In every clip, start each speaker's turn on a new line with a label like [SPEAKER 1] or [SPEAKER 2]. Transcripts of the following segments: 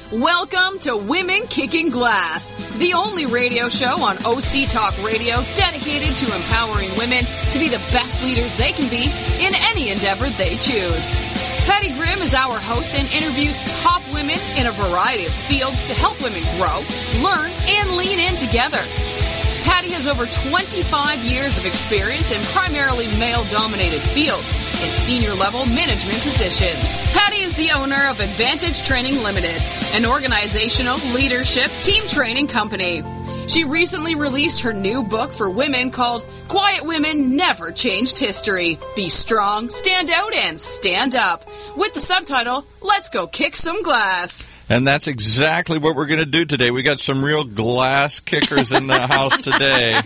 [SPEAKER 1] Welcome to Women Kicking Glass, the only radio show on OC Talk Radio dedicated to empowering women to be the best leaders they can be in any endeavor they choose. Patty Grimm is our host and interviews top women in a variety of fields to help women grow, learn, and lean in together. Patty has over 25 years of experience in primarily male-dominated fields in senior-level management positions. Patty is the owner of Advantage Training Limited, an organizational leadership team training company. She recently released her new book for women called Quiet Women Never Changed History. Be strong, stand out, and stand up. With the subtitle, Let's Go Kick Some Glass.
[SPEAKER 2] And that's exactly what we're going to do today. We got some real glass kickers in the house today.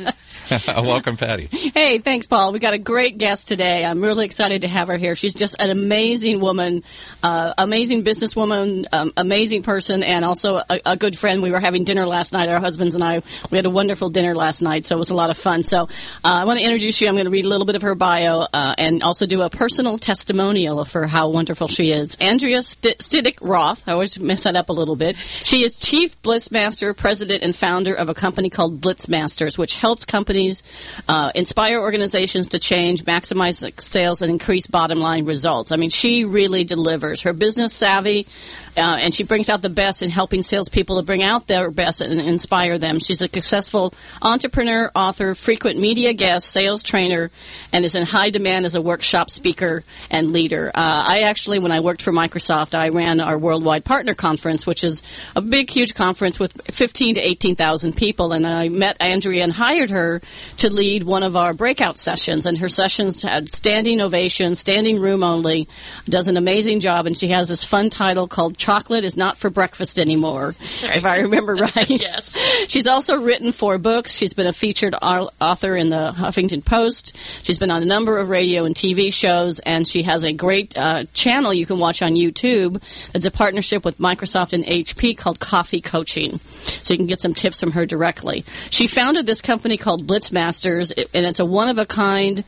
[SPEAKER 2] Welcome, Patty.
[SPEAKER 3] Hey, thanks, Paul. We got a great guest today. I'm really excited to have her here. She's just an amazing woman, amazing businesswoman, amazing person, and also a good friend. We were having dinner last night, our husbands and I. We had a wonderful dinner last night, so it was a lot of fun. So I want to introduce you. I'm going to read a little bit of her bio and also do a personal testimonial for how wonderful she is. Andrea Stidick-Roth. I always mess that up a little bit. She is Chief Blitzmaster, President, and founder of a company called Blitzmasters, which helps companies inspire organizations to change, maximize sales, and increase bottom-line results. I mean, she really delivers. Her business savvy, and she brings out the best in helping salespeople to bring out their best and inspire them. She's a successful entrepreneur, author, frequent media guest, sales trainer, and is in high demand as a workshop speaker and leader. I actually, when I worked for Microsoft, I ran our Worldwide Partner Conference, which is a big, huge conference with 15,000 to 18,000 people, and I met Andrea and hired her to lead one of our breakout sessions, and her sessions had standing ovation, standing room only, does an amazing job, and she has this fun title called Chocolate is Not for Breakfast Anymore, right. If I remember right.
[SPEAKER 4] Yes.
[SPEAKER 3] She's also written 4 books. She's been a featured author in the Huffington Post. She's been on a number of radio and TV shows, and she has a great channel you can watch on YouTube. It's a partnership with Microsoft and HP called Coffee Coaching, so you can get some tips from her directly. She founded this company called Blitzmasters, and it's a one-of-a-kind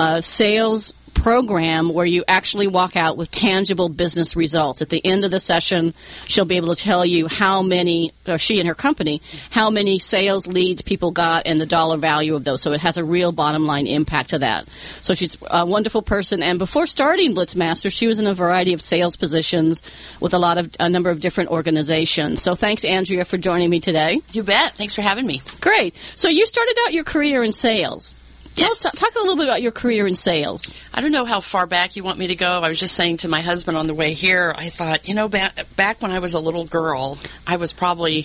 [SPEAKER 3] sales program where you actually walk out with tangible business results. At the end of the session, she'll be able to tell you how many, or she and her company, how many sales leads people got and the dollar value of those. So it has a real bottom line impact to that. So she's a wonderful person. And before starting Blitzmaster, she was in a variety of sales positions with a number of different organizations. So thanks, Andrea, for joining me today.
[SPEAKER 4] You bet. Thanks for having me.
[SPEAKER 3] Great. So you started out your career in sales.
[SPEAKER 4] Yes.
[SPEAKER 3] Talk a little bit about your career in sales.
[SPEAKER 4] I don't know how far back you want me to go. I was just saying to my husband on the way here, I thought, back when I was a little girl, I was probably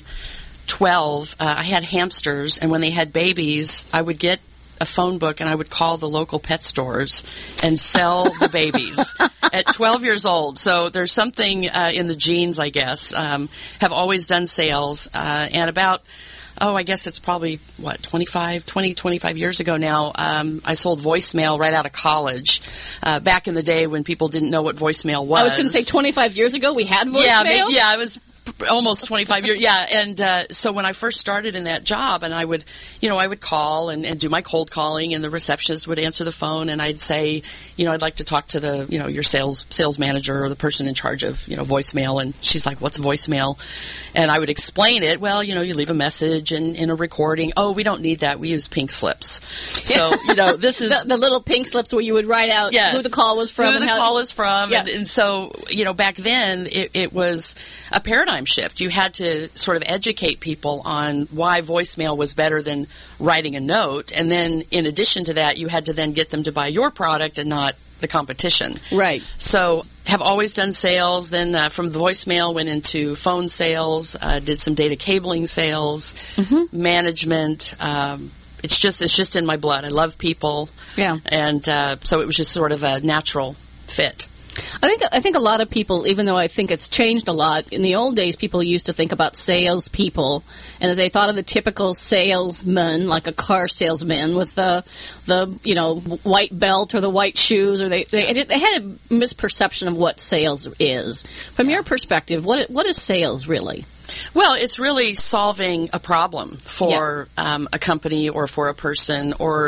[SPEAKER 4] 12. I had hamsters, and when they had babies, I would get a phone book and I would call the local pet stores and sell the babies at 12 years old. So there's something in the genes, I guess. Have always done sales, and about... I guess it's probably, 25 years ago now, I sold voicemail right out of college. Back in the day when people didn't know what voicemail was.
[SPEAKER 3] I was going to say 25 years ago we had voicemail?
[SPEAKER 4] Yeah, it was almost 25 years. Yeah, and so when I first started in that job, and I would call and do my cold calling, and the receptionist would answer the phone, and I'd say, I'd like to talk to the, your sales manager or the person in charge of, voicemail, and she's like, what's voicemail? And I would explain it. Well, you leave a message and in a recording. Oh, we don't need that. We use pink slips. So, this is...
[SPEAKER 3] the little pink slips where you would write out who the call was from.
[SPEAKER 4] Who the call is from. Yeah. And so, back then, it was a paradigm shift. You had to sort of educate people on why voicemail was better than writing a note. And then, in addition to that, you had to then get them to buy your product and not the competition.
[SPEAKER 3] Right.
[SPEAKER 4] So... have always done sales. Then from the voicemail went into phone sales, did some data cabling sales, management. It's just in my blood. I love people.
[SPEAKER 3] Yeah.
[SPEAKER 4] And so it was just sort of a natural fit.
[SPEAKER 3] I think a lot of people, even though I think it's changed a lot, in the old days people used to think about salespeople, and they thought of the typical salesman, like a car salesman with the white belt or the white shoes, or they had a misperception of what sales is. From your perspective, what is sales really?
[SPEAKER 4] Well, it's really solving a problem for a company or for a person, or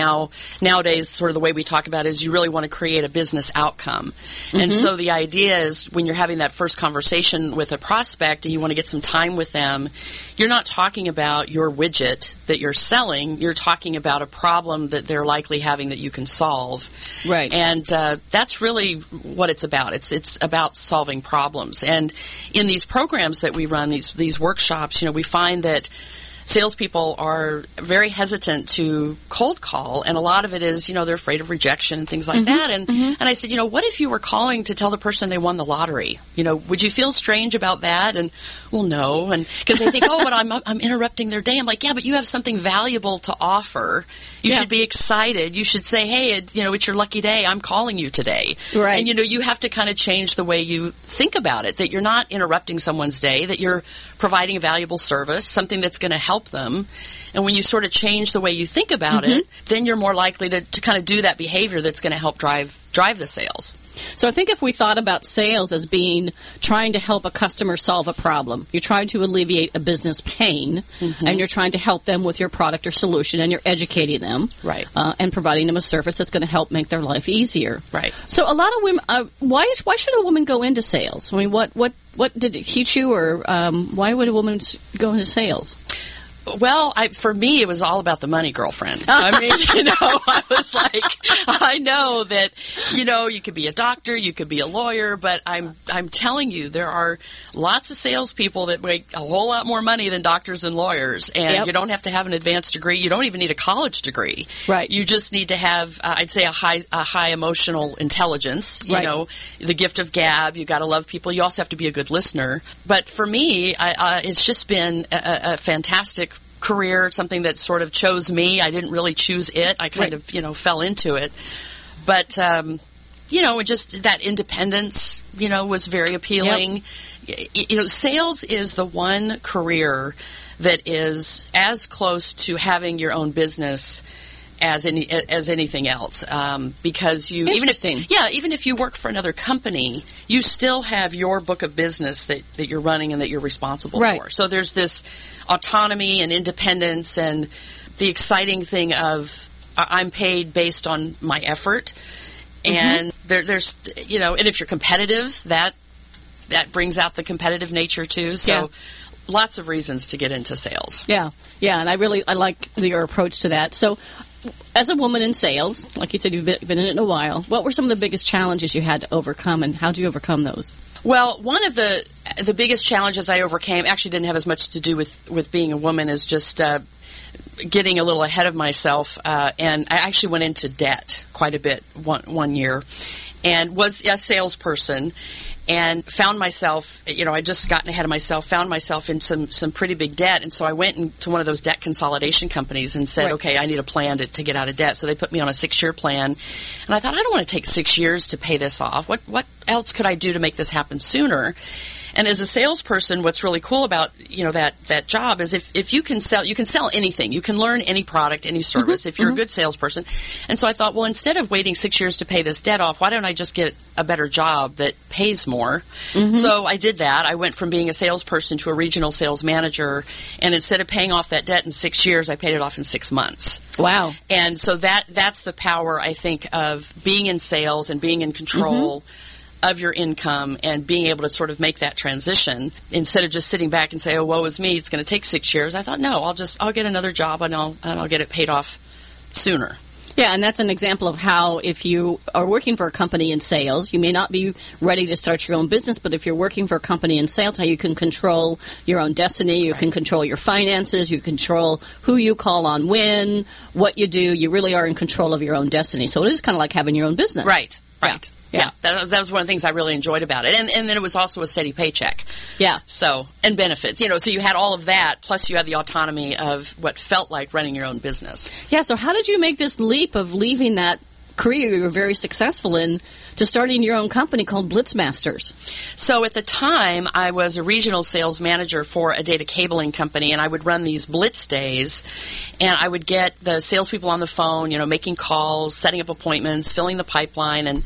[SPEAKER 4] nowadays sort of the way we talk about it is you really want to create a business outcome. And so the idea is when you're having that first conversation with a prospect and you want to get some time with them, you're not talking about your widget that you're selling. You're talking about a problem that they're likely having that you can solve.
[SPEAKER 3] Right.
[SPEAKER 4] And that's really what it's about. It's about solving problems. And in these programs that we run, these workshops, we find that salespeople are very hesitant to cold call, and a lot of it is, they're afraid of rejection and things like that. And I said, what if you were calling to tell the person they won the lottery? Would you feel strange about that? And well, no, and because they think, but I'm interrupting their day. I'm like, yeah, but you have something valuable to offer. You should be excited. You should say, hey, it's your lucky day. I'm calling you today.
[SPEAKER 3] Right.
[SPEAKER 4] And you have to kind of change the way you think about it. That you're not interrupting someone's day. That you're providing a valuable service, something that's going to help them. And when you sort of change the way you think about it, then you're more likely to kind of do that behavior that's going to help drive the sales.
[SPEAKER 3] So I think if we thought about sales as being trying to help a customer solve a problem, you're trying to alleviate a business pain, and you're trying to help them with your product or solution, and you're educating them,
[SPEAKER 4] right,
[SPEAKER 3] and providing them a service that's going to help make their life easier.
[SPEAKER 4] Right.
[SPEAKER 3] So a lot of women, why should a woman go into sales? I mean, what did it teach you, or why would a woman go into sales?
[SPEAKER 4] Well, for me, it was all about the money, girlfriend. I mean, I was like, I know that, you could be a doctor, you could be a lawyer, but I'm telling you, there are lots of salespeople that make a whole lot more money than doctors and lawyers, and you don't have to have an advanced degree. You don't even need a college degree.
[SPEAKER 3] Right.
[SPEAKER 4] You just need to have, I'd say, a high emotional intelligence. You the gift of gab. You got to love people. You also have to be a good listener. But for me, it's just been a fantastic career, something that sort of chose me. I didn't really choose it. I kind of, fell into it. But, just that independence, was very appealing. Yep. Sales is the one career that is as close to having your own business as anything else, because even if you work for another company, you still have your book of business that you're running and that you're responsible for. So there's this autonomy and independence, and the exciting thing of I'm paid based on my effort, and there's and if you're competitive, that brings out the competitive nature too. So lots of reasons to get into sales. Yeah,
[SPEAKER 3] and I like your approach to that. So, as a woman in sales, like you said, you've been in it a while. What were some of the biggest challenges you had to overcome, and how did you overcome those?
[SPEAKER 4] Well, one of the biggest challenges I overcame actually didn't have as much to do with being a woman as just getting a little ahead of myself, and I actually went into debt quite a bit one year, and was a salesperson. And found myself, I'd just gotten ahead of myself, found myself in some pretty big debt. And so I went into one of those debt consolidation companies and said, okay, I need a plan to get out of debt. So they put me on a 6-year plan. And I thought, I don't want to take 6 years to pay this off. What else could I do to make this happen sooner? And as a salesperson, what's really cool about that job is if you can sell anything. You can learn any product, any service if you're a good salesperson. And so I thought, well, instead of waiting 6 years to pay this debt off, why don't I just get a better job that pays more? So I did that. I went from being a salesperson to a regional sales manager, and instead of paying off that debt in 6 years, I paid it off in 6 months.
[SPEAKER 3] Wow.
[SPEAKER 4] And so that's the power, I think, of being in sales and being in control of your income and being able to sort of make that transition instead of just sitting back and say, oh, woe is me, it's going to take 6 years. I thought, no, I'll get another job and I'll get it paid off sooner.
[SPEAKER 3] Yeah, and that's an example of how if you are working for a company in sales, you may not be ready to start your own business, but if you're working for a company in sales, how you can control your own destiny, you can control your finances, you control who you call on when, what you do. You really are in control of your own destiny. So it is kind of like having your own business.
[SPEAKER 4] Right. Yeah, that was one of the things I really enjoyed about it. And then it was also a steady paycheck. Yeah. So, and benefits. So you had all of that, plus you had the autonomy of what felt like running your own business. Yeah,
[SPEAKER 3] so how did you make this leap of leaving that career you were very successful in to starting your own company called Blitzmasters?
[SPEAKER 4] So at the time, I was a regional sales manager for a data cabling company, and I would run these Blitz days, and I would get the salespeople on the phone, making calls, setting up appointments, filling the pipeline, and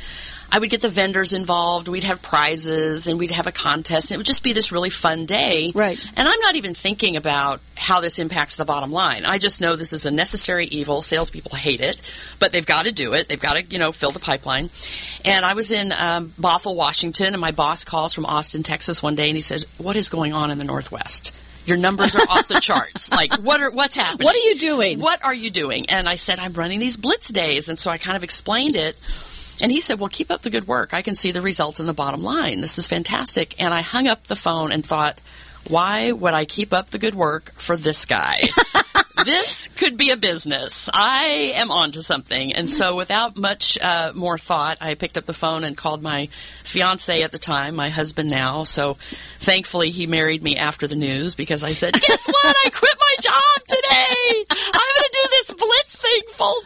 [SPEAKER 4] I would get the vendors involved. We'd have prizes, and we'd have a contest. And it would just be this really fun day.
[SPEAKER 3] Right.
[SPEAKER 4] And I'm not even thinking about how this impacts the bottom line. I just know this is a necessary evil. Salespeople hate it, but they've got to do it. They've got to, fill the pipeline. And I was in Bothell, Washington, and my boss calls from Austin, Texas one day, and he said, "What is going on in the Northwest? Your numbers are off the charts. Like, what's happening?
[SPEAKER 3] What are you doing?
[SPEAKER 4] What are you doing?" And I said, "I'm running these blitz days." And so I kind of explained it. And he said, "Well, keep up the good work. I can see the results in the bottom line. This is fantastic." And I hung up the phone and thought, why would I keep up the good work for this guy? This could be a business. I am onto something. And so without much more thought, I picked up the phone and called my fiancé at the time, my husband now. So thankfully he married me after the news, because I said, "Guess what? I quit my job today. I'm going to do this blitz thing full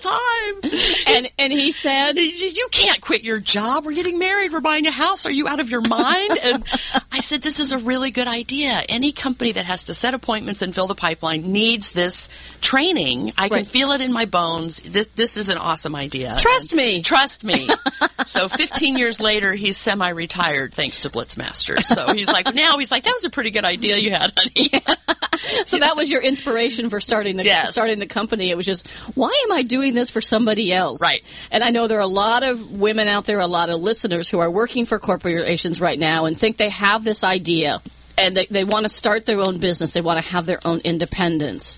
[SPEAKER 4] time."
[SPEAKER 3] And he said,
[SPEAKER 4] "You can't quit your job. We're getting married. We're buying a house. Are you out of your mind?" And I said, "This is a really good idea. Any company that has to set appointments and fill the pipeline needs this training. I can feel it in my bones. This is an awesome idea.
[SPEAKER 3] Trust me.
[SPEAKER 4] Trust me." So 15 years later, he's semi-retired thanks to Blitzmasters. So he's like, "That was a pretty good idea you had, honey."
[SPEAKER 3] So that was your inspiration for starting the company. It was just, why am I doing this for somebody else?
[SPEAKER 4] Right.
[SPEAKER 3] And I know there are a lot of women out there, a lot of listeners who are working for corporations right now and think they have this idea and they want to start their own business. They want to have their own independence.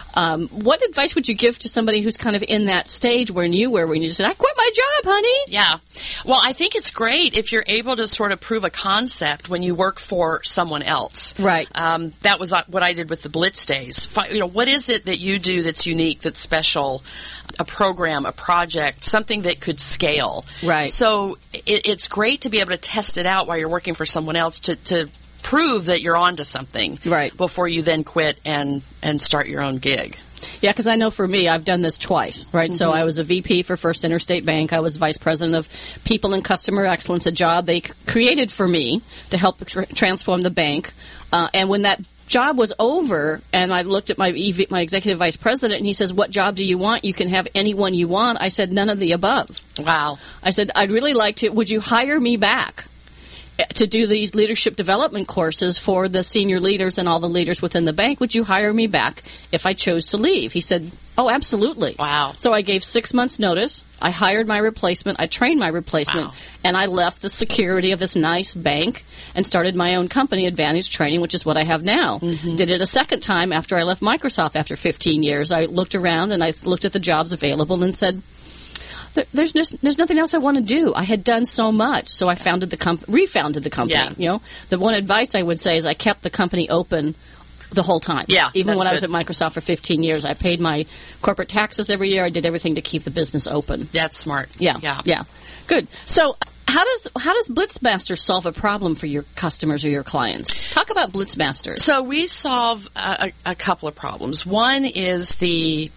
[SPEAKER 3] What advice would you give to somebody who's kind of in that stage when you just said, "I quit my job, honey"?
[SPEAKER 4] Yeah. Well, I think it's great if you're able to sort of prove a concept when you work for someone else.
[SPEAKER 3] Right.
[SPEAKER 4] That was what I did with the Blitz Days. What is it that you do that's unique, that's special? A program, a project, something that could scale.
[SPEAKER 3] Right.
[SPEAKER 4] So it's great to be able to test it out while you're working for someone else to prove that you're onto something,
[SPEAKER 3] right,
[SPEAKER 4] before you then quit and start your own gig.
[SPEAKER 3] Yeah, because I know for me, I've done this twice, right? Mm-hmm. So I was a VP for First Interstate Bank. I was vice president of People and Customer Excellence, a job they created for me to help transform the bank. And when that job was over, and I looked at my executive vice president, and he says, "What job do you want? You can have anyone you want." I said, "None of the above."
[SPEAKER 4] Wow.
[SPEAKER 3] I said, "I'd really like to. Would you hire me back to do these leadership development courses for the senior leaders and all the leaders within the bank? Would you hire me back if I chose to leave?" He said, "Oh, absolutely."
[SPEAKER 4] Wow.
[SPEAKER 3] So I gave 6 months' notice. I hired my replacement. I trained my replacement.
[SPEAKER 4] Wow.
[SPEAKER 3] And I left the security of this nice bank and started my own company, Advantage Training, which is what I have now. Mm-hmm. Did it a second time after I left Microsoft after 15 years. I looked around and I looked at the jobs available and said, there's nothing else I want to do. I had done so much, so I refounded the company.
[SPEAKER 4] Yeah.
[SPEAKER 3] The one advice I would say is I kept the company open the whole time.
[SPEAKER 4] Yeah,
[SPEAKER 3] even when I was at Microsoft for 15 years, I paid my corporate taxes every year. I did everything to keep the business open.
[SPEAKER 4] That's smart.
[SPEAKER 3] Yeah. Good. So how does Blitzmaster solve a problem for your customers or your clients? Talk about Blitzmaster.
[SPEAKER 4] So we solve a couple of problems. One is the,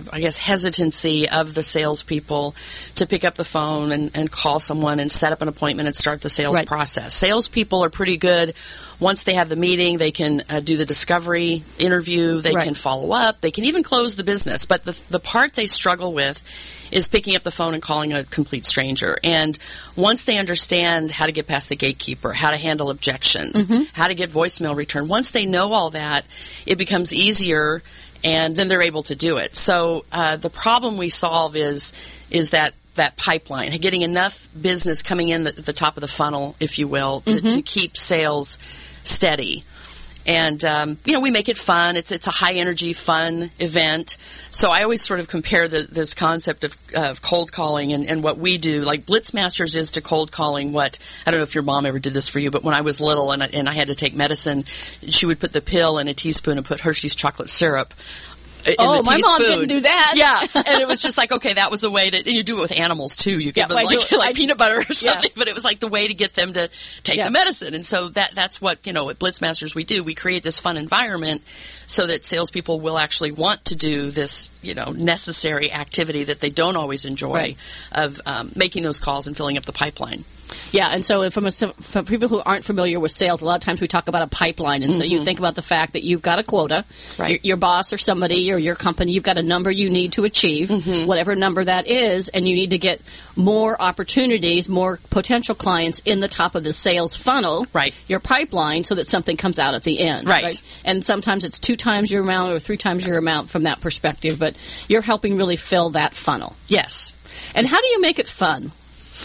[SPEAKER 4] hesitancy of the salespeople to pick up the phone and call someone and set up an appointment and start the sales process. Salespeople are pretty good. Once they have the meeting, they can do the discovery interview. They can follow up. They can even close the business. But the part they struggle with is picking up the phone and calling a complete stranger. And once they understand how to get past the gatekeeper, how to handle objections, how to get voicemail return, once they know all that, it becomes easier, and then they're able to do it. So the problem we solve is that pipeline, getting enough business coming in at the top of the funnel, if you will, to keep sales steady. And, we make it fun. It's a high-energy, fun event. So I always sort of compare this concept of cold calling and what we do. Like Blitzmasters is to cold calling what, I don't know if your mom ever did this for you, but when I was little and I had to take medicine, she would put the pill in a teaspoon and put Hershey's chocolate syrup in the
[SPEAKER 3] my mom didn't do that.
[SPEAKER 4] Yeah, and it was just like, okay, that was a way to, and you do it with animals too. You give them like peanut butter or something, but it was like the way to get them to take the medicine. And so that's what, at Blitzmasters we do. We create this fun environment so that salespeople will actually want to do this, necessary activity that they don't always enjoy of making those calls and filling up the pipeline.
[SPEAKER 3] Yeah, and so for people who aren't familiar with sales, a lot of times we talk about a pipeline, and so you think about the fact that you've got a quota,
[SPEAKER 4] right.
[SPEAKER 3] your boss or somebody or your company, you've got a number you need to achieve, whatever number that is, and you need to get more opportunities, more potential clients in the top of the sales funnel,
[SPEAKER 4] right.
[SPEAKER 3] your pipeline, so that something comes out at the end.
[SPEAKER 4] Right.
[SPEAKER 3] And sometimes it's 2 times your amount or 3 times your amount from that perspective, but you're helping really fill that funnel.
[SPEAKER 4] Yes.
[SPEAKER 3] And how do you make it fun?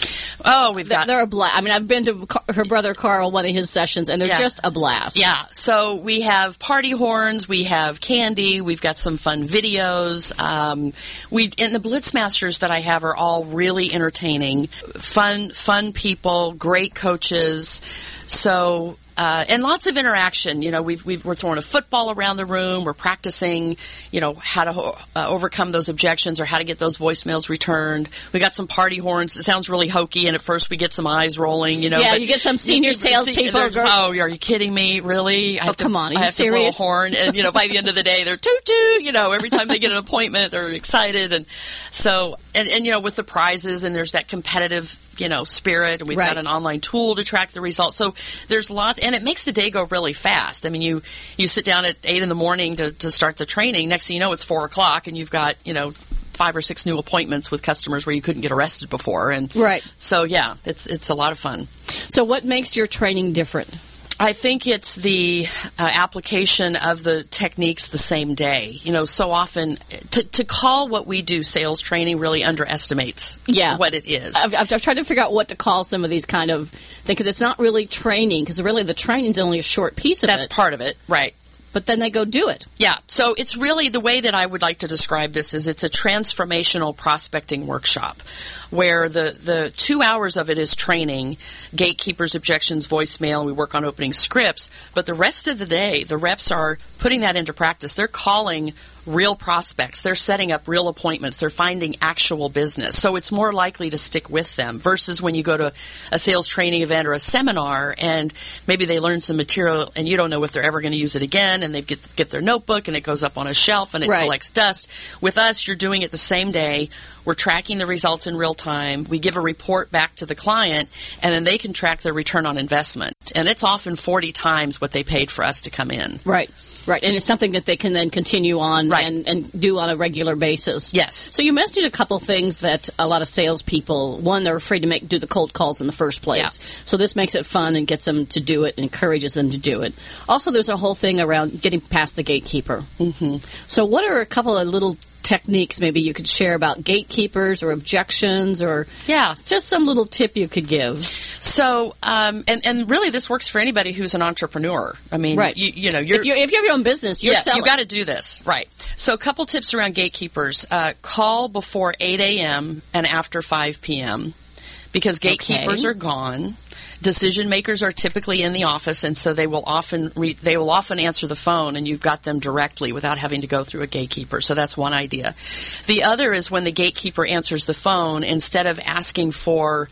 [SPEAKER 4] Oh, we've got...
[SPEAKER 3] They're a blast. I mean, I've been to her brother Carl, one of his sessions, and they're just a blast.
[SPEAKER 4] Yeah. So we have party horns, we have candy, we've got some fun videos. And the Blitzmasters that I have are all really entertaining, fun people, great coaches. So... and lots of interaction. You know, we're throwing a football around the room. We're practicing, how to overcome those objections or how to get those voicemails returned. We got some party horns. It sounds really hokey, and at first we get some eyes rolling.
[SPEAKER 3] Yeah,
[SPEAKER 4] but
[SPEAKER 3] you get some senior salespeople.
[SPEAKER 4] Oh, are you kidding me? Really?
[SPEAKER 3] Come on, are you
[SPEAKER 4] I have
[SPEAKER 3] serious?
[SPEAKER 4] to blow a horn, and by the end of the day, they're toot toot. Every time they get an appointment, they're excited, and so and with the prizes, and there's that competitive spirit, and we've got an online tool to track the results. So there's lots, and it makes the day go really fast. I mean, you sit down at 8 in the morning to start the training. Next thing you know, it's 4 o'clock, and you've got 5 or 6 new appointments with customers where you couldn't get arrested before. And so yeah, it's a lot of fun.
[SPEAKER 3] So what makes your training different?
[SPEAKER 4] I think it's the application of the techniques the same day. So often to call what we do sales training really underestimates what it is.
[SPEAKER 3] I've tried to figure out what to call some of these kind of things, because it's not really training, because really the training's only a short piece of it.
[SPEAKER 4] That's part of it, right.
[SPEAKER 3] But then they go do it.
[SPEAKER 4] Yeah. So it's really, the way that I would like to describe this is it's a transformational prospecting workshop where the 2 hours of it is training, gatekeepers, objections, voicemail, and we work on opening scripts. But the rest of the day, the reps are putting that into practice. They're calling real prospects. They're setting up real appointments. They're finding actual business. So it's more likely to stick with them versus when you go to a sales training event or a seminar and maybe they learn some material and you don't know if they're ever going to use it again, and they get their notebook and it goes up on a shelf and it collects dust. With us, you're doing it the same day. We're tracking the results in real time. We give a report back to the client, and then they can track their return on investment. And it's often 40 times what they paid for us to come in.
[SPEAKER 3] Right. And it's something that they can then continue on and do on a regular basis.
[SPEAKER 4] Yes.
[SPEAKER 3] So you mentioned a couple things that a lot of salespeople, one, they're afraid to do the cold calls in the first place. Yeah. So this makes it fun and gets them to do it and encourages them to do it. Also, there's a whole thing around getting past the gatekeeper. Mm-hmm. So what are a couple of little techniques maybe you could share about gatekeepers or objections, or just some little tip you could give?
[SPEAKER 4] So, and really this works for anybody who's an entrepreneur. I mean, if you have
[SPEAKER 3] your own business, you're selling.
[SPEAKER 4] You got to do this, right? So, a couple tips around gatekeepers: call before 8 a.m. and after 5 p.m. because gatekeepers are gone. Decision makers are typically in the office, and so they will often answer the phone, and you've got them directly without having to go through a gatekeeper. So that's one idea. The other is when the gatekeeper answers the phone, instead of asking for,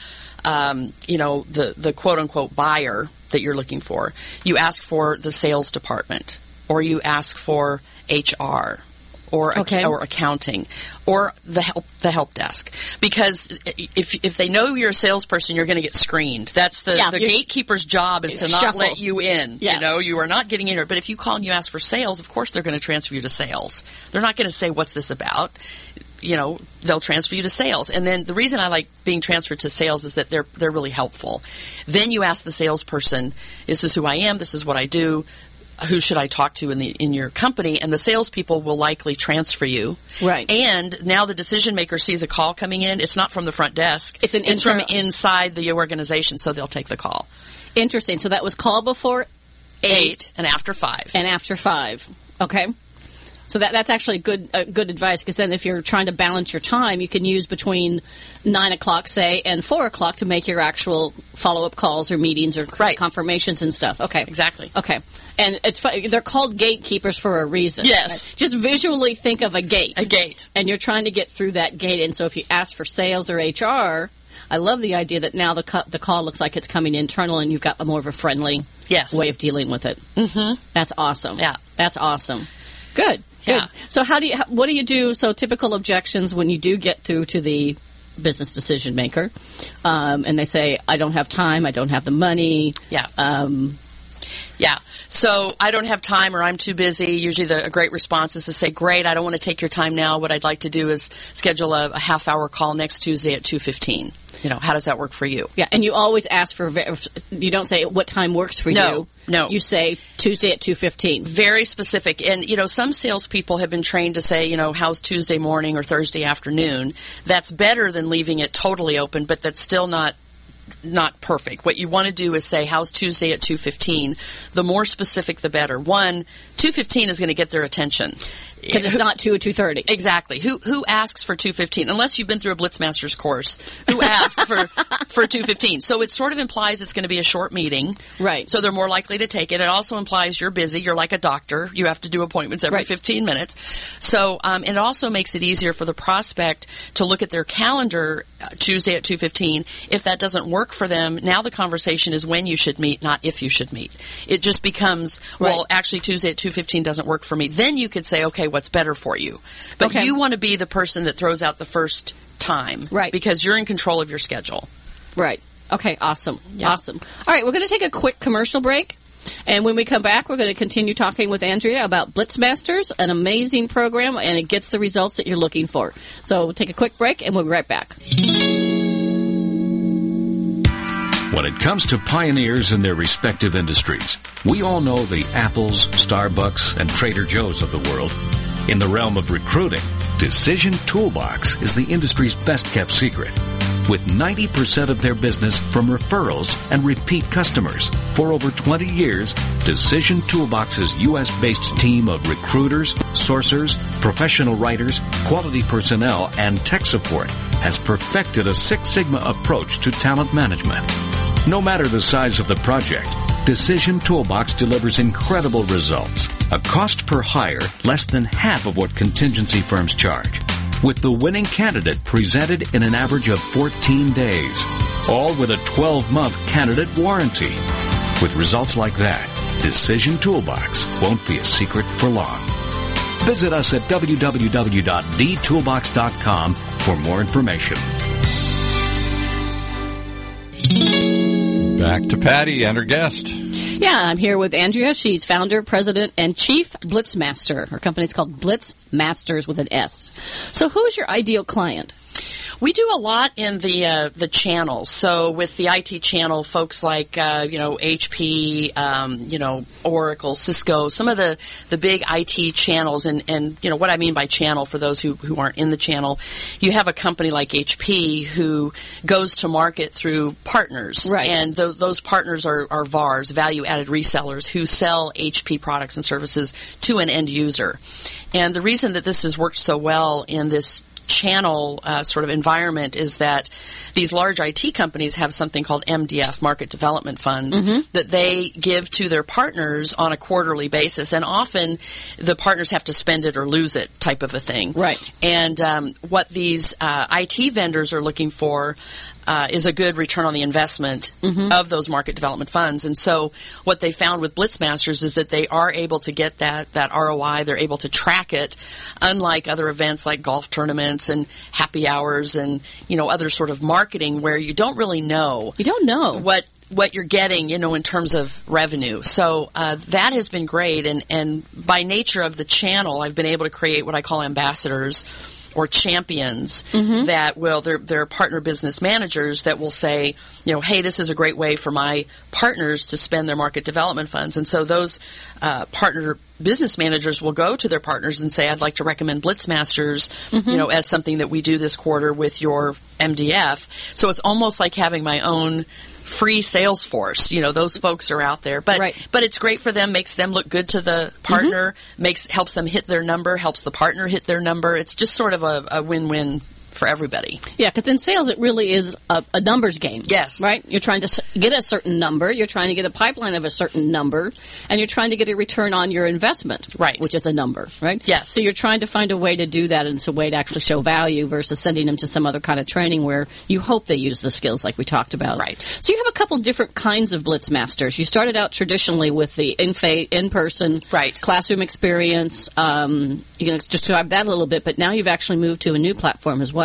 [SPEAKER 4] the quote unquote buyer that you're looking for, you ask for the sales department, or you ask for HR. Or accounting, or the help desk, because if they know you're a salesperson, you're going to get screened. That's the gatekeeper's job, is to not let you in. Yeah. You are not getting in here. But if you call and you ask for sales, of course they're going to transfer you to sales. They're not going to say, "What's this about?" They'll transfer you to sales. And then the reason I like being transferred to sales is that they're really helpful. Then you ask the salesperson, "This is who I am. This is what I do. Who should I talk to in your company?" And the salespeople will likely transfer you.
[SPEAKER 3] Right.
[SPEAKER 4] And now the decision maker sees a call coming in. It's not from the front desk.
[SPEAKER 3] It's
[SPEAKER 4] from inside the organization, so they'll take the call.
[SPEAKER 3] Interesting. So that was call before 8
[SPEAKER 4] and after 5.
[SPEAKER 3] And after 5. Okay. So that's actually good advice, because then if you're trying to balance your time, you can use between 9 o'clock, say, and 4 o'clock to make your actual follow-up calls or meetings or confirmations and stuff. Okay.
[SPEAKER 4] Exactly.
[SPEAKER 3] Okay. And it's funny, they're called gatekeepers for a reason.
[SPEAKER 4] Yes.
[SPEAKER 3] Right? Just visually think of a gate.
[SPEAKER 4] A gate.
[SPEAKER 3] And you're trying to get through that gate. And so if you ask for sales or HR, I love the idea that now the call looks like it's coming internal and you've got more of a friendly way of dealing with it.
[SPEAKER 4] Mm-hmm.
[SPEAKER 3] That's awesome.
[SPEAKER 4] Yeah.
[SPEAKER 3] That's awesome. Good.
[SPEAKER 4] Yeah.
[SPEAKER 3] So what do you do? So typical objections when you do get through to the business decision maker, and they say, I don't have time, I don't have the money.
[SPEAKER 4] Yeah. Yeah. So I don't have time or I'm too busy. Usually a great response is to say, great, I don't want to take your time now. What I'd like to do is schedule a half-hour call next Tuesday at 2:15. How does that work for you?
[SPEAKER 3] Yeah, and you always ask for, you don't say what time works for you.
[SPEAKER 4] No.
[SPEAKER 3] You say Tuesday at 2:15.
[SPEAKER 4] Very specific. And, some salespeople have been trained to say, how's Tuesday morning or Thursday afternoon? That's better than leaving it totally open, but that's still not perfect. What you want to do is say, how's Tuesday at 2:15? The more specific, the better. 2:15 is going to get their attention.
[SPEAKER 3] Because it's not 2 or 2:30.
[SPEAKER 4] Exactly. Who asks for 2:15? Unless you've been through a Blitzmasters course. Who asks for 2:15? So it sort of implies it's going to be a short meeting.
[SPEAKER 3] Right.
[SPEAKER 4] So they're more likely to take it. It also implies you're busy. You're like a doctor. You have to do appointments every 15 minutes. So it also makes it easier for the prospect to look at their calendar Tuesday at 2:15. If that doesn't work for them, now the conversation is when you should meet, not if you should meet. It just becomes, well, actually Tuesday at 2:15 doesn't work for me. Then you could say, okay, what's better for you? But you want to be the person that throws out the first time.
[SPEAKER 3] Right.
[SPEAKER 4] Because you're in control of your schedule.
[SPEAKER 3] Right. Okay, awesome.
[SPEAKER 4] Yeah.
[SPEAKER 3] Awesome. All right, we're going to take a quick commercial break. And when we come back, we're going to continue talking with Andrea about Blitzmasters, an amazing program, and it gets the results that you're looking for. So we'll take a quick break, and we'll be right back.
[SPEAKER 5] When it comes to pioneers in their respective industries, we all know the Apples, Starbucks, and Trader Joe's of the world. In the realm of recruiting, Decision Toolbox is the industry's best-kept secret. With 90% of their business from referrals and repeat customers. For over 20 years, Decision Toolbox's U.S.-based team of recruiters, sourcers, professional writers, quality personnel, and tech support has perfected a Six Sigma approach to talent management. No matter the size of the project, Decision Toolbox delivers incredible results. A cost per hire less than half of what contingency firms charge. With the winning candidate presented in an average of 14 days. All with a 12-month candidate warranty. With results like that, Decision Toolbox won't be a secret for long. Visit us at www.dtoolbox.com for more information.
[SPEAKER 2] Back to Patty and her guest.
[SPEAKER 3] Yeah, I'm here with Andrea. She's founder, president, and chief Blitzmaster. Her company's called Blitzmasters with an S. So who's your ideal client?
[SPEAKER 4] We do a lot in the channels. So with the IT channel, folks like HP, Oracle, Cisco, some of the big IT channels, and what I mean by channel for those who aren't in the channel, you have a company like HP who goes to market through partners,
[SPEAKER 3] right? And
[SPEAKER 4] those partners are VARs, value-added resellers, who sell HP products and services to an end user. And the reason that this has worked so well in this channel sort of environment is that these large IT companies have something called MDF, Market Development Funds, that they give to their partners on a quarterly basis. And often the partners have to spend it or lose it type of a thing.
[SPEAKER 3] Right.
[SPEAKER 4] And what these IT vendors are looking for is a good return on the investment of those market development funds. And so what they found with Blitzmasters is that they are able to get that ROI. They're able to track it, unlike other events like golf tournaments and happy hours and, other sort of marketing where you don't really know.
[SPEAKER 3] You don't know.
[SPEAKER 4] What you're getting, in terms of revenue. So that has been great. And by nature of the channel, I've been able to create what I call ambassadors, or champions that will, they're partner business managers that will say, hey, this is a great way for my partners to spend their market development funds. And so those partner business managers will go to their partners and say, I'd like to recommend Blitzmasters, as something that we do this quarter with your MDF. So it's almost like having my own free sales force. Those folks are out there. But but it's great for them, makes them look good to the partner, helps them hit their number, helps the partner hit their number. It's just sort of a win-win for everybody.
[SPEAKER 3] Yeah, because in sales it really is a numbers game.
[SPEAKER 4] Yes.
[SPEAKER 3] Right? You're trying to get a certain number, you're trying to get a pipeline of a certain number, and you're trying to get a return on your investment,
[SPEAKER 4] right?
[SPEAKER 3] Which is a number, right?
[SPEAKER 4] Yes.
[SPEAKER 3] So you're trying to find a way to do that, and it's a way to actually show value versus sending them to some other kind of training where you hope they use the skills like we talked about.
[SPEAKER 4] Right.
[SPEAKER 3] So you have a couple different kinds of Blitzmasters. You started out traditionally with the in-person classroom experience. You can describe that a little bit, but now you've actually moved to a new platform as well.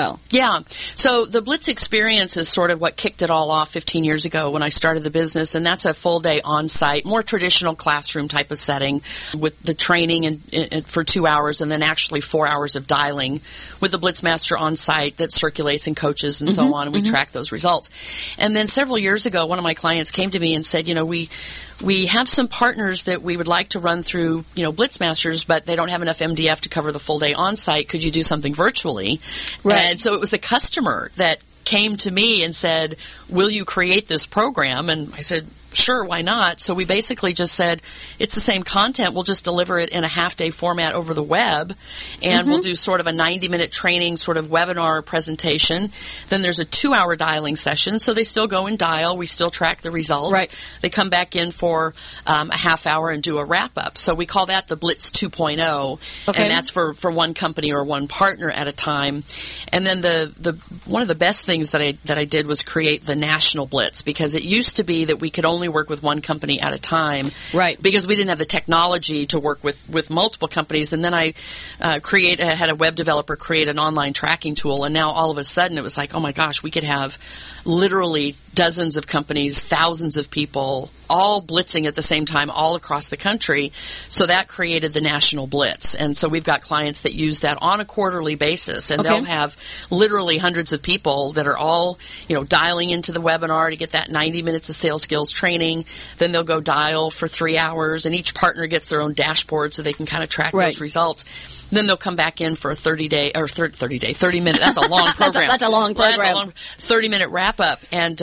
[SPEAKER 3] well.
[SPEAKER 4] Yeah. So the Blitz experience is sort of what kicked it all off 15 years ago when I started the business, and that's a full day on-site, more traditional classroom type of setting with the training and for 2 hours and then actually 4 hours of dialing with the Blitzmaster on-site that circulates and coaches and so on, and we track those results. And then several years ago, one of my clients came to me and said, we have some partners that we would like to run through, Blitzmasters, but they don't have enough MDF to cover the full day on-site. Could you do something virtually?
[SPEAKER 3] Right.
[SPEAKER 4] And so it was a customer that came to me and said, will you create this program? And I said, sure, why not? So we basically just said, it's the same content. We'll just deliver it in a half-day format over the web, and we'll do sort of a 90-minute training sort of webinar presentation. Then there's a 2-hour dialing session, so they still go and dial. We still track the results.
[SPEAKER 3] Right.
[SPEAKER 4] They come back in for a half hour and do a wrap-up. So we call that the Blitz 2.0,
[SPEAKER 3] Okay.
[SPEAKER 4] and that's for one company or one partner at a time. And then the one of the best things that I did was create the National Blitz, because it used to be that we could only work with one company at a time,
[SPEAKER 3] Right.
[SPEAKER 4] because we didn't have the technology to work with multiple companies. And then I had a web developer create an online tracking tool, and now all of a sudden it was like, oh my gosh, we could have literally dozens of companies, thousands of people, all blitzing at the same time all across the country. So that created the National Blitz. And so we've got clients that use that on a quarterly basis, and
[SPEAKER 3] Okay.
[SPEAKER 4] they'll have literally hundreds of people that are all, dialing into the webinar to get that 90 minutes of sales skills training. Then they'll go dial for 3 hours, and each partner gets their own dashboard so they can kind of track
[SPEAKER 3] Right.
[SPEAKER 4] those results. Then they'll come back in for a 30-minute. That's a long program.
[SPEAKER 3] That's a long program.
[SPEAKER 4] That's a long 30-minute wrap-up, and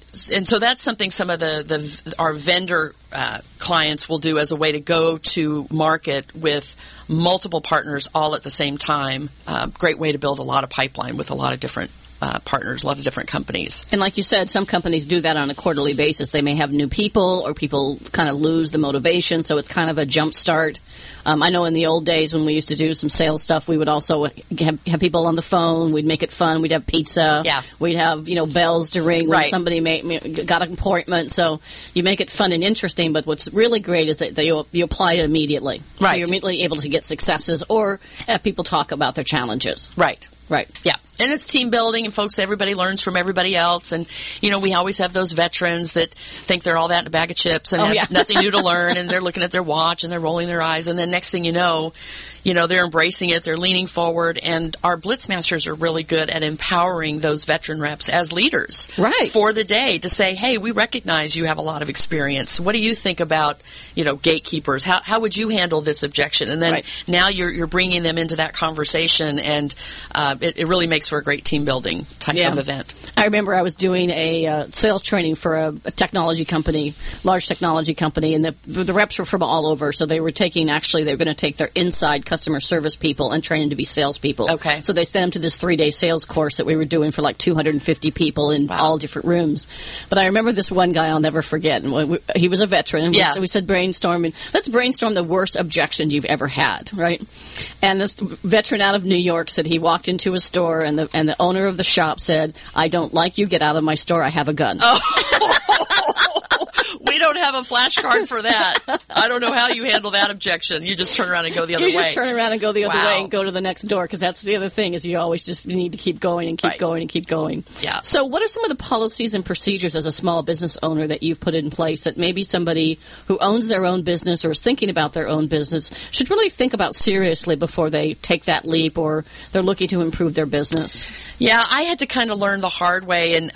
[SPEAKER 4] so that's something some of our vendor clients will do as a way to go to market with multiple partners all at the same time. Great way to build a lot of pipeline with a lot of different partners, a lot of different companies.
[SPEAKER 3] And like you said, some companies do that on a quarterly basis. They may have new people, or people kind of lose the motivation, so it's kind of a jump start. I know in the old days when we used to do some sales stuff, we would also have people on the phone. We'd make it fun. We'd have pizza.
[SPEAKER 4] Yeah.
[SPEAKER 3] We'd have bells to ring when
[SPEAKER 4] Right.
[SPEAKER 3] somebody got an appointment. So you make it fun and interesting. But what's really great is that you apply it immediately. So
[SPEAKER 4] Right.
[SPEAKER 3] you're immediately able to get successes or have people talk about their challenges.
[SPEAKER 4] Right.
[SPEAKER 3] Right.
[SPEAKER 4] Yeah. And it's team building, and folks, everybody learns from everybody else. And, we always have those veterans that think they're all that in a bag of chips and have nothing new to learn, and they're looking at their watch and they're rolling their eyes. And then next thing you know, they're embracing it, they're leaning forward. And our Blitzmasters are really good at empowering those veteran reps as leaders
[SPEAKER 3] Right.
[SPEAKER 4] for the day to say, hey, we recognize you have a lot of experience. What do you think about, gatekeepers? How would you handle this objection? And then
[SPEAKER 3] Right.
[SPEAKER 4] now you're bringing them into that conversation, and it really makes for a great team building type of event.
[SPEAKER 3] I remember I was doing a sales training for a technology company, large technology company, and the reps were from all over. So they were going to take their inside customer service people and train them to be salespeople.
[SPEAKER 4] Okay.
[SPEAKER 3] So they sent them to this 3-day sales course that we were doing for like 250 people in all different rooms. But I remember this one guy I'll never forget. And he was a veteran. And we said let's brainstorm the worst objections you've ever had, right? And this veteran out of New York said he walked into a store and the owner of the shop said, "I don't like you. Get out of my store. I have a gun."
[SPEAKER 4] We don't have a flashcard for that. I don't know how you handle that objection. You just turn around and go the other way.
[SPEAKER 3] You just turn around and go the other
[SPEAKER 4] Wow.
[SPEAKER 3] way and go to the next door, because that's the other thing is you always just need to keep going and keep
[SPEAKER 4] Right.
[SPEAKER 3] going and keep going.
[SPEAKER 4] Yeah.
[SPEAKER 3] So what are some of the policies and procedures as a small business owner that you've put in place that maybe somebody who owns their own business or is thinking about their own business should really think about seriously before they take that leap or they're looking to improve their business?
[SPEAKER 4] Yeah, I had to kind of learn the hard way, and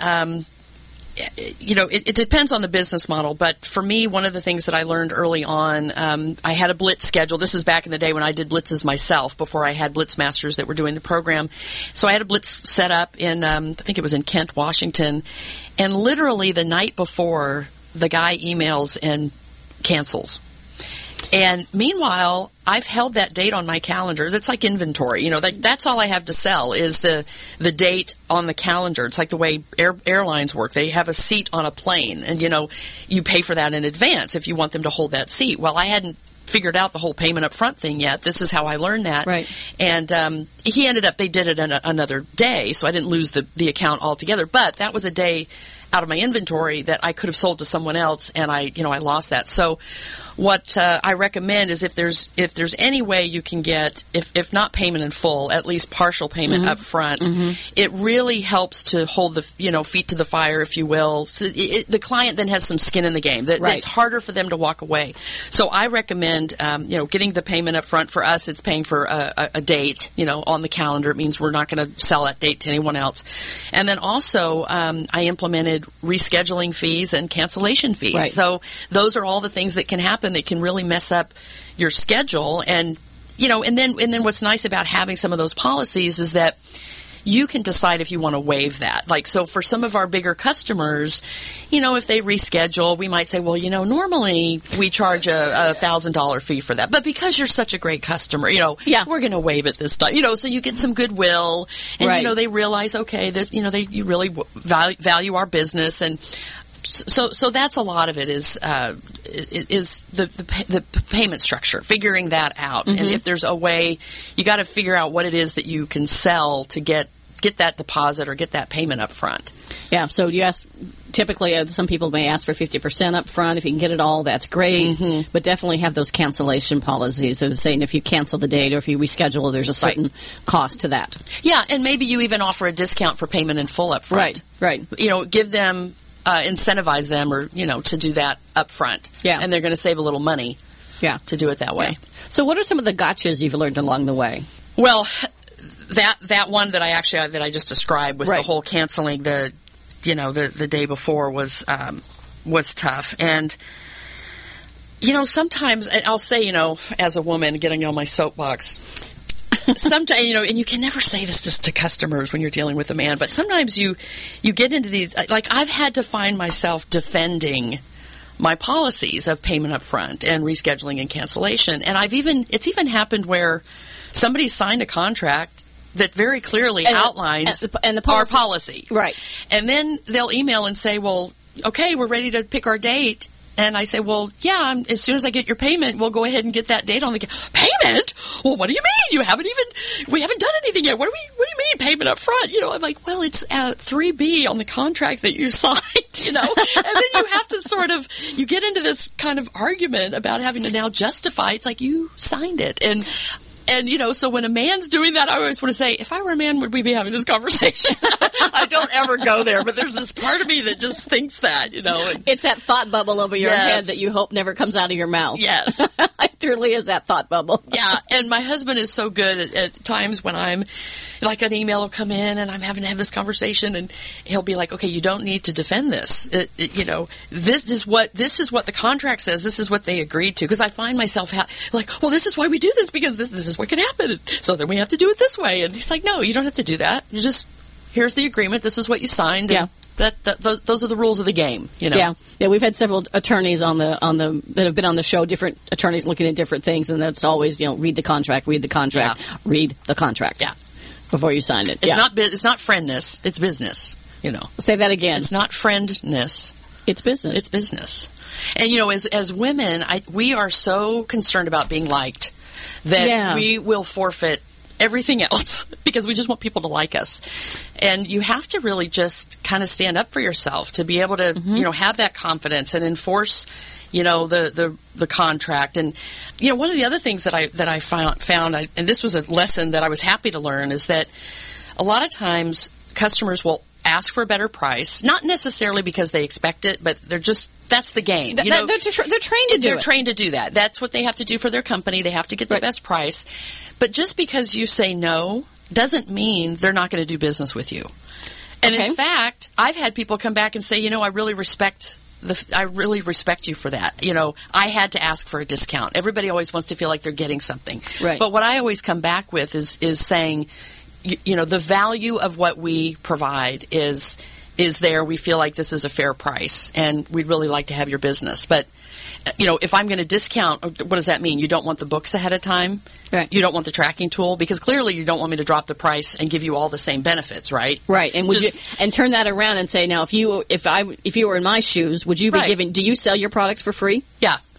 [SPEAKER 4] it depends on the business model. But for me, one of the things that I learned early on, I had a blitz schedule. This was back in the day when I did blitzes myself, before I had Blitzmasters that were doing the program. So I had a blitz set up in, I think it was in Kent, Washington, and literally the night before, the guy emails and cancels. And meanwhile, I've held that date on my calendar. That's like inventory. That's all I have to sell is the date on the calendar. It's like the way airlines work. They have a seat on a plane, and, you pay for that in advance if you want them to hold that seat. Well, I hadn't figured out the whole payment up front thing yet. This is how I learned that.
[SPEAKER 3] Right.
[SPEAKER 4] And they did it another day, so I didn't lose the account altogether. But that was a day out of my inventory that I could have sold to someone else, and I lost that. So what I recommend is if there's any way you can get, if not payment in full, at least partial payment up front, it really helps to hold the feet to the fire, if you will. So the client then has some skin in the game. It's harder for them to walk away. So I recommend getting the payment up front. For us, it's paying for a date on the calendar. It means we're not going to sell that date to anyone else. And then also I implemented rescheduling fees and cancellation fees.
[SPEAKER 3] Right.
[SPEAKER 4] So those are all the things that can happen that can really mess up your schedule. And and then what's nice about having some of those policies is that you can decide if you want to waive that. Like, so for some of our bigger customers, if they reschedule, we might say, well, normally we charge a $1,000 fee for that. But because you're such a great customer, we're going to waive it this time. So you get some goodwill, and, they realize, okay, this, you really value our business. And so that's a lot of it is the payment structure, figuring that out. And if there's a way, you got to figure out what it is that you can sell to get that deposit or get that payment up front.
[SPEAKER 3] Yeah, so you ask, typically some people may ask for 50% up front. If you can get it all, that's great. But definitely have those cancellation policies of saying if you cancel the date or if you reschedule, there's a certain cost to that.
[SPEAKER 4] Yeah, and maybe you even offer a discount for payment in full up front.
[SPEAKER 3] Right.
[SPEAKER 4] Give them, incentivize them or, to do that up front.
[SPEAKER 3] Yeah.
[SPEAKER 4] And they're going to save a little money to do it that way.
[SPEAKER 3] Yeah. So what are some of the gotchas you've learned along the way?
[SPEAKER 4] Well, that one that I just described with the whole canceling the day before was tough. And sometimes, and I'll say, as a woman getting on my soapbox, sometimes, and you can never say this just to customers when you're dealing with a man, but sometimes you get into these, like I've had to find myself defending my policies of payment up front and rescheduling and cancellation. And it's even happened where somebody signed a contract that very clearly outlines our policy.
[SPEAKER 3] Right.
[SPEAKER 4] And then they'll email and say, well, okay, we're ready to pick our date. And I say, well, yeah, as soon as I get your payment, we'll go ahead and get that date on the payment. Well, what do you mean? We haven't done anything yet. What do you mean payment up front? I'm like, well, it's 3B on the contract that you signed, and then you have to you get into this kind of argument about having to now justify. It's like you signed it. And so when a man's doing that, I always want to say, if I were a man, would we be having this conversation? I don't ever go there, but there's this part of me that just thinks that, And
[SPEAKER 3] it's that thought bubble over your head that you hope never comes out of your mouth.
[SPEAKER 4] Yes.
[SPEAKER 3] It truly is that thought bubble.
[SPEAKER 4] Yeah, and my husband is so good at times when I'm, like an email will come in and I'm having to have this conversation, and he'll be like, okay, you don't need to defend this. This is what the contract says. This is what they agreed to. Because I find myself well, this is why we do this, because this is what can happen. So then we have to do it this way. And he's like, no, you don't have to do that. You just, here's the agreement. This is what you signed.
[SPEAKER 3] Yeah.
[SPEAKER 4] Those are the rules of the game.
[SPEAKER 3] Yeah. We've had several attorneys that have been on the show. Different attorneys looking at different things, and that's always read the contract, read the contract.
[SPEAKER 4] Yeah.
[SPEAKER 3] Before you sign it.
[SPEAKER 4] It's not friendness. It's business.
[SPEAKER 3] Say that again.
[SPEAKER 4] It's not friendness.
[SPEAKER 3] It's business.
[SPEAKER 4] It's business. And as women, we are so concerned about being liked that we will forfeit everything else because we just want people to like us. And you have to really just kind of stand up for yourself to be able to, have that confidence and enforce, the contract. And, one of the other things that I found, and this was a lesson that I was happy to learn, is that a lot of times customers will ask for a better price, not necessarily because they expect it, but that's the game.
[SPEAKER 3] They're trained to do
[SPEAKER 4] They're trained to do that. That's what they have to do for their company. They have to get the best price. But just because you say no doesn't mean they're not going to do business with you. And in fact, I've had people come back and say, I really respect you for that. I had to ask for a discount. Everybody always wants to feel like they're getting something.
[SPEAKER 3] Right.
[SPEAKER 4] But what I always come back with is saying, the value of what we provide is there. We feel like this is a fair price, and we'd really like to have your business. But, if I'm going to discount, what does that mean? You don't want the books ahead of time?
[SPEAKER 3] Right.
[SPEAKER 4] You don't want the tracking tool? Because clearly you don't want me to drop the price and give you all the same benefits, right?
[SPEAKER 3] Right. And would you turn that around and say, now, if you were in my shoes, would you be giving? Do you sell your products for free?
[SPEAKER 4] Yeah.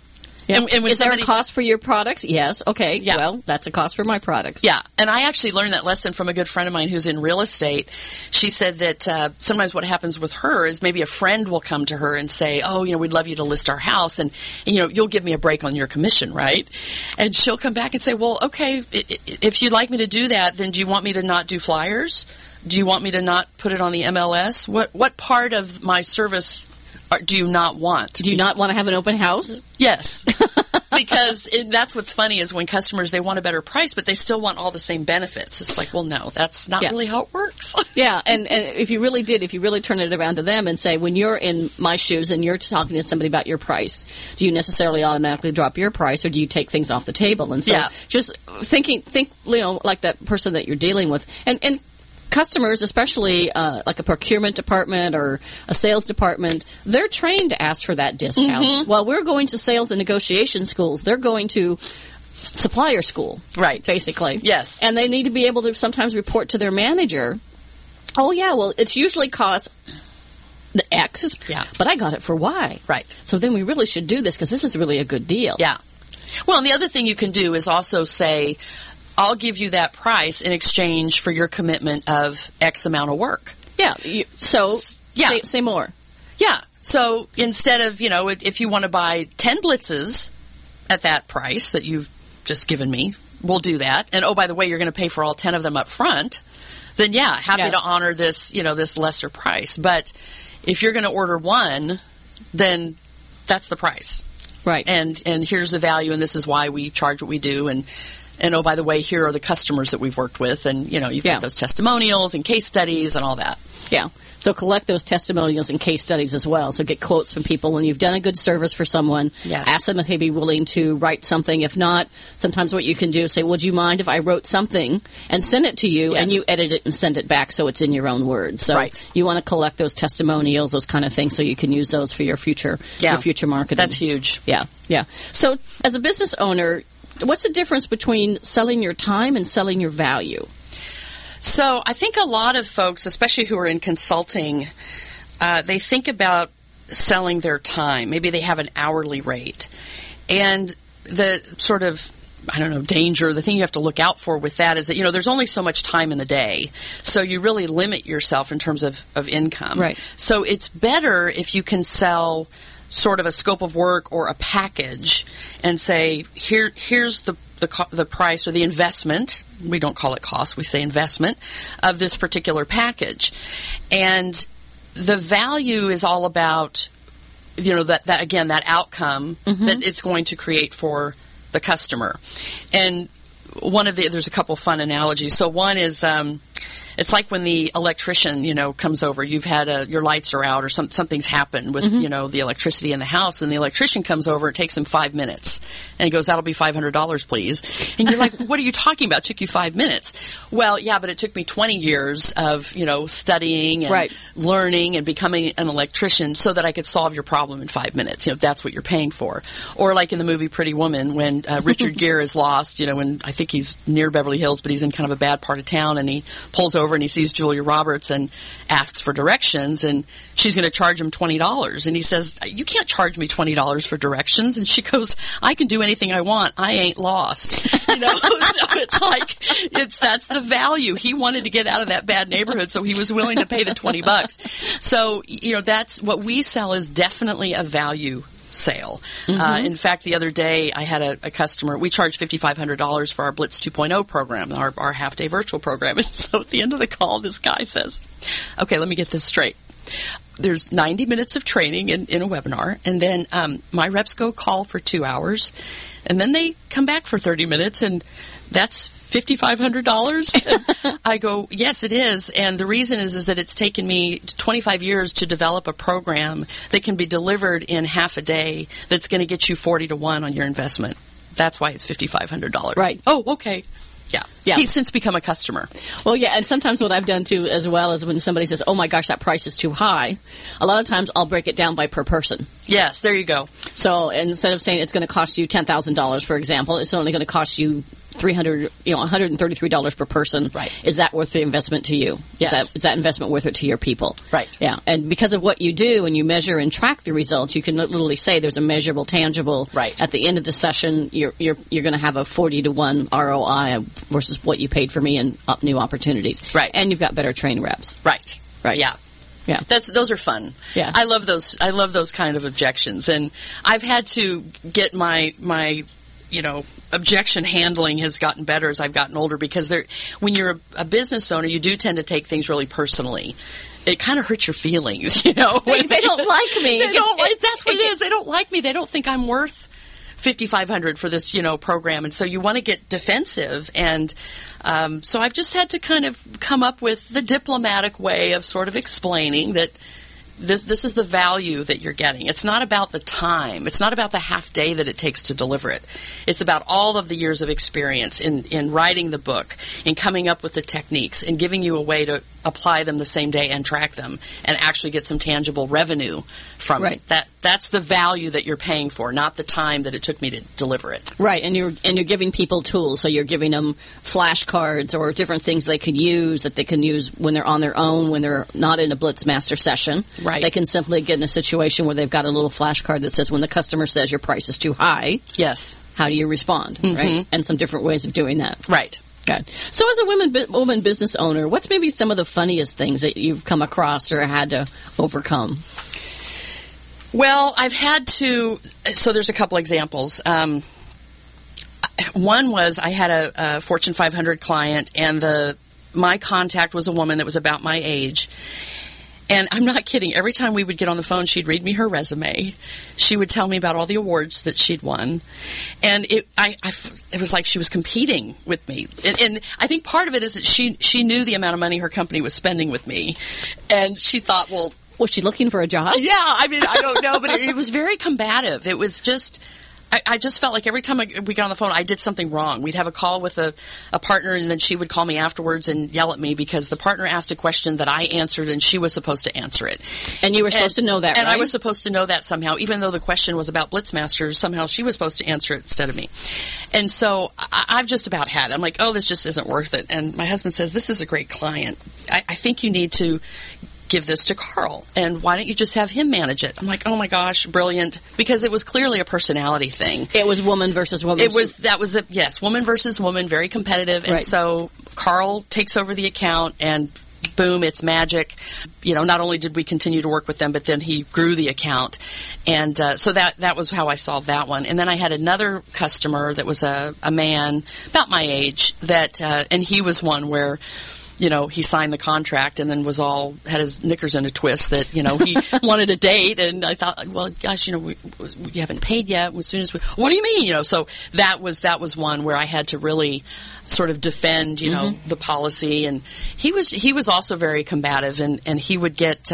[SPEAKER 3] Yeah.
[SPEAKER 4] And when
[SPEAKER 3] Is there a
[SPEAKER 4] somebody-
[SPEAKER 3] cost for your products? Yes. Okay.
[SPEAKER 4] Yeah.
[SPEAKER 3] Well, that's a cost for my products.
[SPEAKER 4] Yeah, and I actually learned that lesson from a good friend of mine who's in real estate. She said that sometimes what happens with her is maybe a friend will come to her and say, "Oh, we'd love you to list our house, and you'll give me a break on your commission, right?" And she'll come back and say, "Well, okay, if you'd like me to do that, then do you want me to not do flyers? Do you want me to not put it on the MLS? What part of my service do you not want?
[SPEAKER 3] Do you not want to have an open house?
[SPEAKER 4] Yes." Because that's what's funny is when customers, they want a better price, but they still want all the same benefits. It's like, well, no, that's not really how it works.
[SPEAKER 3] Yeah, and if you really turn it around to them and say, when you're in my shoes and you're talking to somebody about your price, do you necessarily automatically drop your price, or do you take things off the table? And so just think like that person that you're dealing with. And customers, especially like a procurement department or a sales department, they're trained to ask for that discount.
[SPEAKER 4] Mm-hmm.
[SPEAKER 3] Well, we're going to sales and negotiation schools. They're going to supplier school,
[SPEAKER 4] Right.
[SPEAKER 3] basically.
[SPEAKER 4] Yes.
[SPEAKER 3] And they need to be able to sometimes report to their manager, oh, yeah, well, it's usually cost the X, but I got it for Y.
[SPEAKER 4] Right.
[SPEAKER 3] So then we really should do this because this is really a good deal.
[SPEAKER 4] Yeah. Well, and the other thing you can do is also say, I'll give you that price in exchange for your commitment of X amount of work.
[SPEAKER 3] Yeah. Say more.
[SPEAKER 4] Yeah. So instead of, if you want to buy 10 blitzes at that price that you've just given me, we'll do that. And, oh, by the way, you're going to pay for all 10 of them up front. Then, happy to honor this, this lesser price. But if you're going to order one, then that's the price.
[SPEAKER 3] Right.
[SPEAKER 4] And here's the value, and this is why we charge what we do. And oh, by the way, here are the customers that we've worked with. And, you've got those testimonials and case studies and all that.
[SPEAKER 3] Yeah. So collect those testimonials and case studies as well. So get quotes from people when you've done a good service for someone.
[SPEAKER 4] Yes.
[SPEAKER 3] Ask them if they'd be willing to write something. If not, sometimes what you can do is say, would you mind if I wrote something and sent it to you, and you edit it and send it back so it's in your own words. So you want to collect those testimonials, those kind of things, so you can use those for your future marketing.
[SPEAKER 4] That's huge.
[SPEAKER 3] Yeah. So as a business owner, what's the difference between selling your time and selling your value?
[SPEAKER 4] So I think a lot of folks, especially who are in consulting, they think about selling their time. Maybe they have an hourly rate. And the sort of, danger, the thing you have to look out for with that is that, there's only so much time in the day. So you really limit yourself in terms of income.
[SPEAKER 3] Right.
[SPEAKER 4] So it's better if you can sell sort of a scope of work or a package and say, here's the price or the investment. We don't call it cost, we say investment of this particular package. And the value is all about, that again, that outcome that it's going to create for the customer. And there's a couple fun analogies. So one is, it's like when the electrician, comes over. You've had your lights are out or something's happened with, the electricity in the house, and the electrician comes over. It takes him 5 minutes, and he goes, "That'll be $500, please." And you're like, "What are you talking about? It took you 5 minutes?" Well, yeah, but it took me 20 years of studying and learning and becoming an electrician so that I could solve your problem in 5 minutes. That's what you're paying for. Or like in the movie Pretty Woman, when Richard Gere is lost. When I think he's near Beverly Hills, but he's in kind of a bad part of town, and he pulls over and he sees Julia Roberts and asks for directions, and she's going to charge him $20. And he says, "You can't charge me $20 for directions." And she goes, "I can do anything I want. I ain't lost." So it's like, that's the value. He wanted to get out of that bad neighborhood, so he was willing to pay the $20. So, that's what we sell is definitely a value sale. In fact, the other day I had a customer. We charged $5,500 for our Blitz 2.0 program, our half-day virtual program. And so at the end of the call, this guy says, "Okay, let me get this straight. There's 90 minutes of training in a webinar, and then my reps go call for 2 hours, and then they come back for 30 minutes, and that's $5,500? I go, "Yes, it is. And the reason is that it's taken me 25 years to develop a program that can be delivered in half a day that's going to get you 40 to 1 on your investment. That's why it's $5,500.
[SPEAKER 3] Right.
[SPEAKER 4] Oh, okay. Yeah. He's since become a customer.
[SPEAKER 3] Well, yeah, and sometimes what I've done, too, as well, is when somebody says, "Oh, my gosh, that price is too high," a lot of times I'll break it down by per person.
[SPEAKER 4] Yes, there you go.
[SPEAKER 3] So instead of saying it's going to cost you $10,000, for example, it's only going to cost you $133 per person.
[SPEAKER 4] Right.
[SPEAKER 3] Is that worth the investment to you?
[SPEAKER 4] Yes.
[SPEAKER 3] Is that investment worth it to your people?
[SPEAKER 4] Right.
[SPEAKER 3] Yeah. And because of what you do and you measure and track the results, you can literally say there's a measurable, tangible.
[SPEAKER 4] Right.
[SPEAKER 3] At the end of the session, you're going to have a 40-to-1 ROI versus what you paid for me and new opportunities.
[SPEAKER 4] Right.
[SPEAKER 3] And you've got better trained reps.
[SPEAKER 4] Right.
[SPEAKER 3] Right.
[SPEAKER 4] Yeah.
[SPEAKER 3] Yeah.
[SPEAKER 4] Those are fun.
[SPEAKER 3] Yeah.
[SPEAKER 4] I love those kind of objections, and I've had to get my objection handling has gotten better as I've gotten older, because when you're a business owner, you do tend to take things really personally. It kind of hurts your feelings,
[SPEAKER 3] They don't like me.
[SPEAKER 4] That's what it is. They don't like me. They don't think I'm worth $5,500 for this, program, and so you want to get defensive, and so I've just had to kind of come up with the diplomatic way of sort of explaining that this is the value that you're getting. It's not about the time. It's not about the half day that it takes to deliver it. It's about all of the years of experience in writing the book, in coming up with the techniques, and giving you a way to apply them the same day and track them and actually get some tangible revenue from it. That's the value that you're paying for, not the time that it took me to deliver it.
[SPEAKER 3] Right, and you're giving people tools, so you're giving them flashcards or different things they could use that they can use when they're on their own, when they're not in a Blitzmaster session.
[SPEAKER 4] Right.
[SPEAKER 3] They can simply get in a situation where they've got a little flashcard that says when the customer says your price is too high,
[SPEAKER 4] yes,
[SPEAKER 3] how do you respond, right? And some different ways of doing that.
[SPEAKER 4] Right.
[SPEAKER 3] Good. So as a woman business owner, what's maybe some of the funniest things that you've come across or had to overcome?
[SPEAKER 4] Well, I've had to, so there's a couple examples. One was I had a Fortune 500 client, and my contact was a woman that was about my age. And I'm not kidding. Every time we would get on the phone, she'd read me her resume. She would tell me about all the awards that she'd won. And it was like she was competing with me. And I think part of it is that she knew the amount of money her company was spending with me. And she thought, well...
[SPEAKER 3] Was she looking for a job?
[SPEAKER 4] Yeah, I don't know. But it was very combative. It was just... I just felt like every time we got on the phone, I did something wrong. We'd have a call with a partner, and then she would call me afterwards and yell at me because the partner asked a question that I answered, and she was supposed to answer it.
[SPEAKER 3] And you were supposed to know that, right?
[SPEAKER 4] And I was supposed to know that somehow. Even though the question was about Blitzmasters, somehow she was supposed to answer it instead of me. And so I've just about had it. I'm like, oh, this just isn't worth it. And my husband says, this is a great client. I think you need to give this to Carl, and why don't you just have him manage it? I'm like, oh my gosh, brilliant, because it was clearly a personality thing.
[SPEAKER 3] It was woman versus woman.
[SPEAKER 4] Yes, woman versus woman, very competitive, and so Carl takes over the account, and boom, it's magic. Not only did we continue to work with them, but then he grew the account, and so that was how I solved that one. And then I had another customer that was a man about my age that, and he was one where, he signed the contract and then had his knickers in a twist that, he wanted a date. And I thought, well, gosh, we haven't paid yet. As soon as what do you mean? So that was one where I had to really sort of defend, the policy. And he was also very combative, and he would get,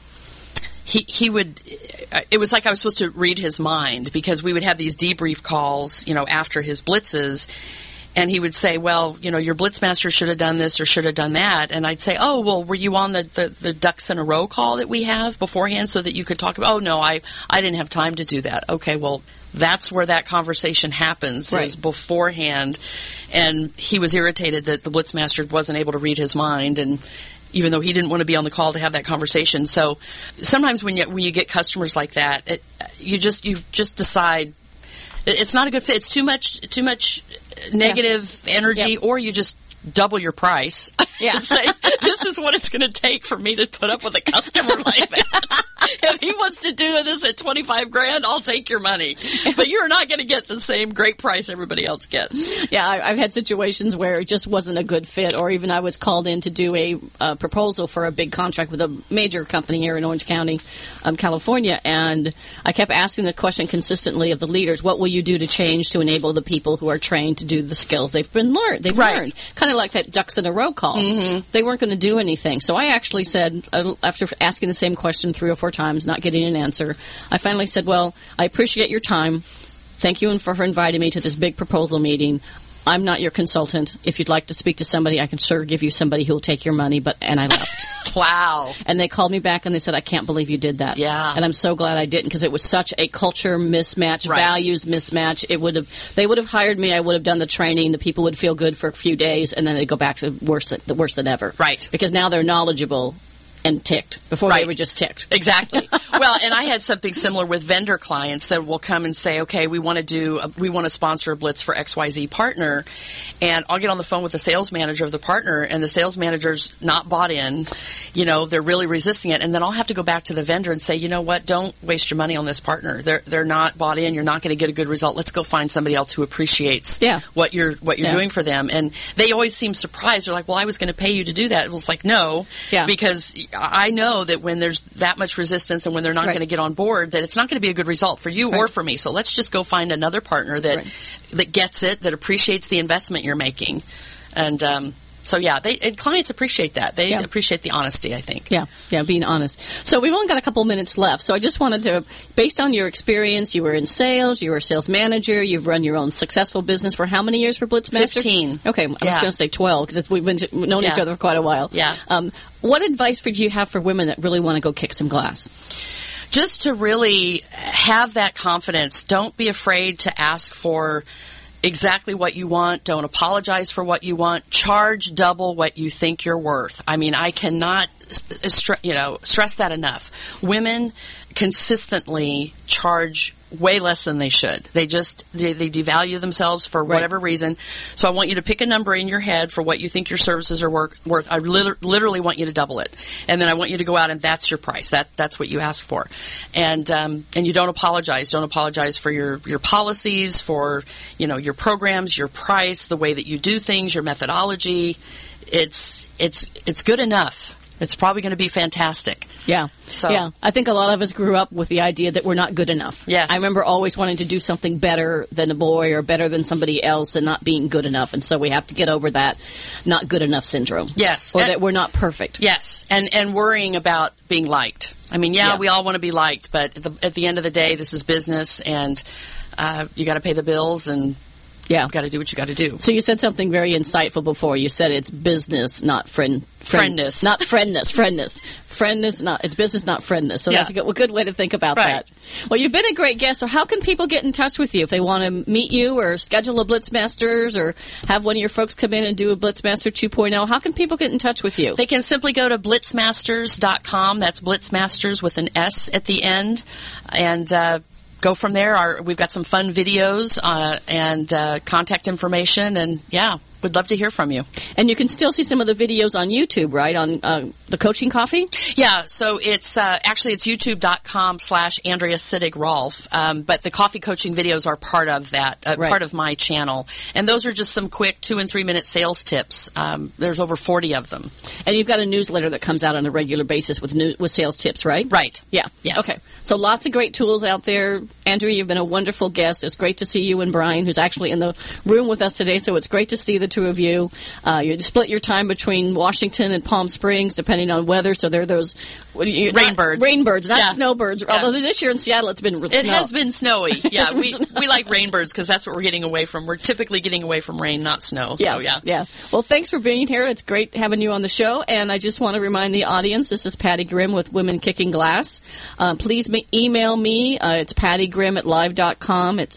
[SPEAKER 4] he would, it was like I was supposed to read his mind, because we would have these debrief calls, after his blitzes. And he would say, well, your Blitzmaster should have done this or should have done that. And I'd say, oh, well, were you on the ducks in a row call that we have beforehand so that you could talk about, oh, no, I didn't have time to do that. Okay, well, that's where that conversation happens, is beforehand. And he was irritated that the Blitzmaster wasn't able to read his mind, and even though he didn't want to be on the call to have that conversation. So sometimes when you get customers like that, you just decide it's not a good fit. It's too much negative energy, or you just double your price.
[SPEAKER 3] Yeah.
[SPEAKER 4] Say, this is what it's going to take for me to put up with a customer like that. If he wants to do this at $25,000, I'll take your money. But you're not going to get the same great price everybody else gets.
[SPEAKER 3] Yeah, I've had situations where it just wasn't a good fit, or even I was called in to do a proposal for a big contract with a major company here in Orange County, California, and I kept asking the question consistently of the leaders, what will you do to change to enable the people who are trained to do the skills they've learned? Kind of like that ducks in a row call. Mm-hmm. They weren't going to do anything. So I actually said, after asking the same question 3 or 4 times, not getting an answer, I finally said, well, I appreciate your time. Thank you for inviting me to this big proposal meeting. I'm not your consultant. If you'd like to speak to somebody, I can sort of give you somebody who will take your money. And I left.
[SPEAKER 4] Wow.
[SPEAKER 3] And they called me back and they said, I can't believe you did that.
[SPEAKER 4] Yeah.
[SPEAKER 3] And I'm so glad I didn't, because it was such a culture mismatch,
[SPEAKER 4] Right.
[SPEAKER 3] values mismatch. They would have hired me. I would have done the training. The people would feel good for a few days, and then they'd go back to worse than ever.
[SPEAKER 4] Right.
[SPEAKER 3] Because now they're knowledgeable and ticked. Before they
[SPEAKER 4] Right.
[SPEAKER 3] were just ticked.
[SPEAKER 4] Exactly. Well, and I had something similar with vendor clients that will come and say, okay, we want to sponsor a blitz for XYZ partner, and I'll get on the phone with the sales manager of the partner, and the sales manager's not bought in. They're really resisting it, and then I'll have to go back to the vendor and say, you know what, don't waste your money on this partner. They're not bought in. You're not going to get a good result. Let's go find somebody else who appreciates what you're doing for them. And they always seem surprised. They're like, well, I was going to pay you to do that. It was like, no, because I know that when there's that much resistance and when they're not going to get on board, that it's not going to be a good result for you or for me. So let's just go find another partner that gets it, that appreciates the investment you're making. And and clients appreciate that. They appreciate the honesty, I think.
[SPEAKER 3] Yeah, being honest. So we've only got a couple minutes left. So I just wanted to, based on your experience, you were in sales, you were a sales manager, you've run your own successful business for how many years for Blitzmaster?
[SPEAKER 4] 15.
[SPEAKER 3] Okay, I was going to say 12, because we've known each other for quite a while.
[SPEAKER 4] Yeah.
[SPEAKER 3] What advice would you have for women that really want to go kick some glass?
[SPEAKER 4] Just to really have that confidence. Don't be afraid to ask for exactly what you want. Don't apologize for what you want. Charge double what you think you're worth. I mean, I cannot stress that enough. Women consistently charge way less than they should. They devalue themselves for whatever reason. So I want you to pick a number in your head for what you think your services are worth. I literally want you to double it, and then I want you to go out and that's your price. That's what you ask for, and you don't apologize. Don't apologize for your policies, for your programs, your price, the way that you do things, your methodology. It's good enough. It's probably going to be fantastic.
[SPEAKER 3] Yeah.
[SPEAKER 4] So
[SPEAKER 3] I think a lot of us grew up with the idea that we're not good enough.
[SPEAKER 4] Yes.
[SPEAKER 3] I remember always wanting to do something better than a boy or better than somebody else and not being good enough. And so we have to get over that not good enough syndrome.
[SPEAKER 4] Yes.
[SPEAKER 3] Or that we're not perfect.
[SPEAKER 4] Yes. And worrying about being liked. I mean, we all want to be liked, but at the end of the day, this is business, and you got to pay the bills, and you've got to do what you got to do.
[SPEAKER 3] So you said something very insightful before. You said it's business, not friendness. Not friendness. It's business, not friendness. So that's a good way to think about that. Well, you've been a great guest. So how can people get in touch with you if they want to meet you or schedule a Blitzmasters or have one of your folks come in and do a Blitzmaster 2.0? How can people get in touch with you?
[SPEAKER 4] They can simply go to blitzmasters.com. That's Blitzmasters with an S at the end. And go from there. We've got some fun videos and contact information, and we'd love to hear from you.
[SPEAKER 3] And you can still see some of the videos on YouTube, right, on the Coaching Coffee?
[SPEAKER 4] Yeah, so it's it's youtube.com/Andrea Sittig Rolfe, but the coffee coaching videos are part of that, part of my channel. And those are just some quick 2- and 3-minute sales tips. There's over 40 of them.
[SPEAKER 3] And you've got a newsletter that comes out on a regular basis with sales tips, right?
[SPEAKER 4] Right.
[SPEAKER 3] Yeah.
[SPEAKER 4] Yes.
[SPEAKER 3] Okay. So lots of great tools out there. Andrea, you've been a wonderful guest. It's great to see you and Brian, who's actually in the room with us today, so it's great to see the two of you. You split your time between Washington and Palm Springs, depending on weather, so they're those
[SPEAKER 4] rainbirds.
[SPEAKER 3] Rainbirds, not snowbirds. Although this year in Seattle it's been
[SPEAKER 4] It has been snowy. Yeah, we like rainbirds because that's what we're getting away from. We're typically getting away from rain, not snow.
[SPEAKER 3] Yeah,
[SPEAKER 4] so,
[SPEAKER 3] yeah. Well, thanks for being here. It's great having you on the show. And I just want to remind the audience, this is Patty Grimm with Women Kicking Glass. Please email me. It's pattygrimm@live.com. It's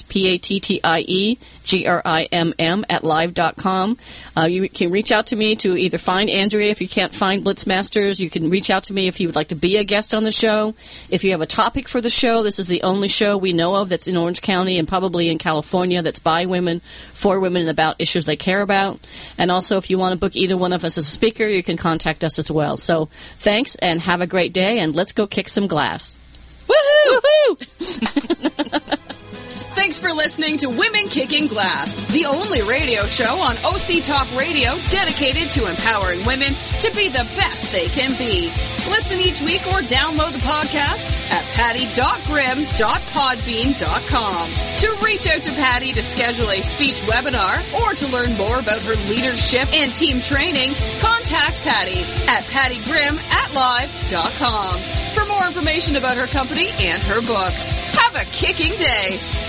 [SPEAKER 3] PATTIEGRIMM@live.com. You can reach out to me to either find Andrea if you can't find Blitzmasters. You can reach out to me if you would like to be a guest on the show. If you have a topic for the show, this is the only show we know of that's in Orange County and probably in California that's by women, for women, and about issues they care about. And also, if you want to book either one of us as a speaker, you can contact us as well. So thanks, and have a great day, and let's go kick some glass.
[SPEAKER 4] Woohoo!
[SPEAKER 3] Woohoo!
[SPEAKER 1] Thanks for listening to Women Kicking Glass, the only radio show on OC Talk Radio dedicated to empowering women to be the best they can be. Listen each week or download the podcast at patty.grimm.podbean.com. To reach out to Patty to schedule a speech webinar or to learn more about her leadership and team training, contact Patty at pattygrimm@live.com. For more information about her company and her books, have a kicking day.